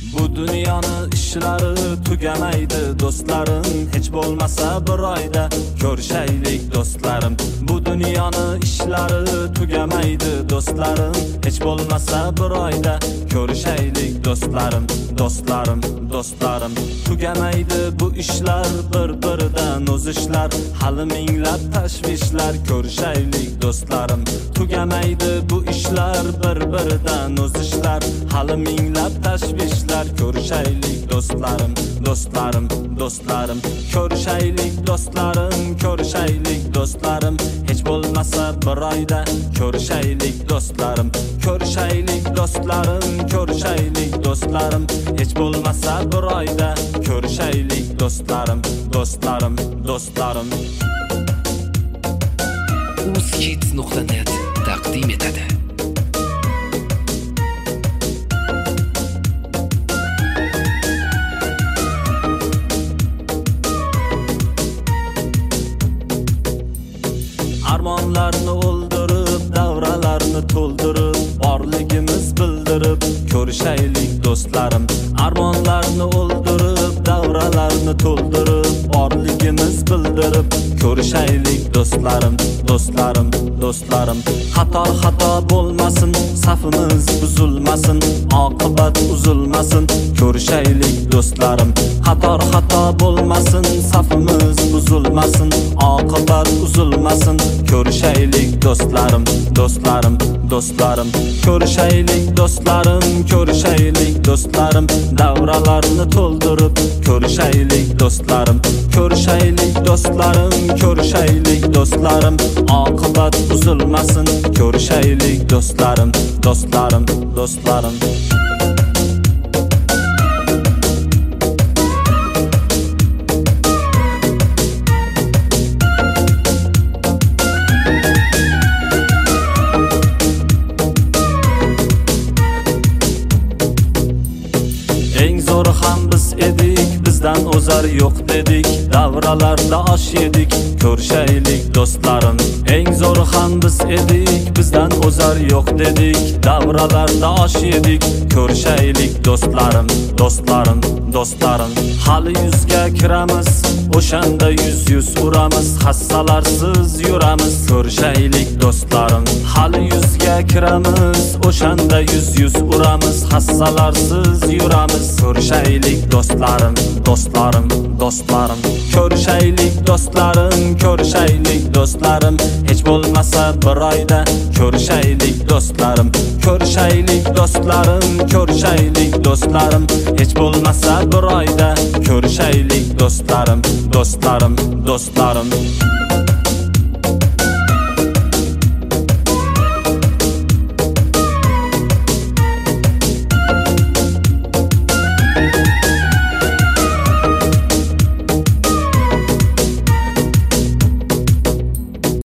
Bu dünyani ishlari tugamaydi do'stlarim, hech bo'lmasa bir oyda ko'rishaylik do'stlarim. Bu dünyani ishlari tugamaydi do'stlarim, hech bo'lmasa bir oyda ko'rishaylik do'stlarim. Do'stlarim, do'stlarim, tugamaydi bu ishlar, bir-biridan o'zishlar, hali minglab tashvishlar, ko'rishaylik do'stlarim. Tugamaydi bu ishlar, bir-biridan o'zishlar, hali minglab tashvishlar, ko'rishaylik do'stlarim. Do'stlarim, do'stlarim, ko'rishaylik do'stlarim, ko'rishaylik do'stlarim, hech bo'lmasa bir oyda ko'rishaylik do'stlarim. Ko'rishaylik do'stlarim, ko'rishaylik do'stlarim, hech bo'lmasa bir oyda ko'rishaylik do'stlarim. Do'stlarim, do'stlarim. uzkids.net taqdim etadi. Armonlarni o'ldirib, davralarni to'ldirib, borligimiz bildirib, ko'rishaylik do'stlarim. Armonlarni o'ldirib, davralarni to'ldirib, borligimiz bildirib, ko'rishaylik do'stlarim. Do'stlarim, do'stlarim, xato bo'lmasin, safimiz buzilmasin, oqibat uzilmasin, ko'rishaylik do'stlarim. Xato bo'lmasin, safimiz buzilmasin, oqibat uzilmasin, ko'rishaylik do'stlarim. Do'stlarim, do'stlarim, ko'rishaylik do'stlarim, ko'rishaylik do'stlarim, davralarni to'ldirib, ko'rishaylik do'stlarim. Ko'rishaylik do'stlarim, ko'rishaylik do'stlarim, oqibat uzilmasin, ko'rishaylik do'stlarim. Do'stlarim, do'stlarim. Eng zo'ri ham biz edik, bizdan o'zar yo'q dedik, davralarda osh yedik, ko'rishaylik do'stlarim. Eng zo'ri ham biz edik, bizdan o'zar yo'q dedik, davralarda osh yedik, ko'rishaylik do'stlarim. Do'stlarim, do'stlarim, hali yuzga kiramiz, o'shanda yuz uramiz, hassalarsiz yuramiz, ko'rishaylik do'stlarim. Hali yuzga kiramiz, o'shanda yuz uramiz, hassalarsiz yuramiz, ko'rishaylik do'stlarim. Do'stlarim, do'stlarim, ko'rishaylik do'stlarim, ko'rishaylik do'stlarim, hech bo'lmasa bir oyda ko'rishaylik do'stlarim. Ko'rishaylik do'stlarim, ko'rishaylik do'stlarim, hech bo'lmasa bir oyda ko'rishaylik do'stlarim. Do'stlarim, do'stlarim.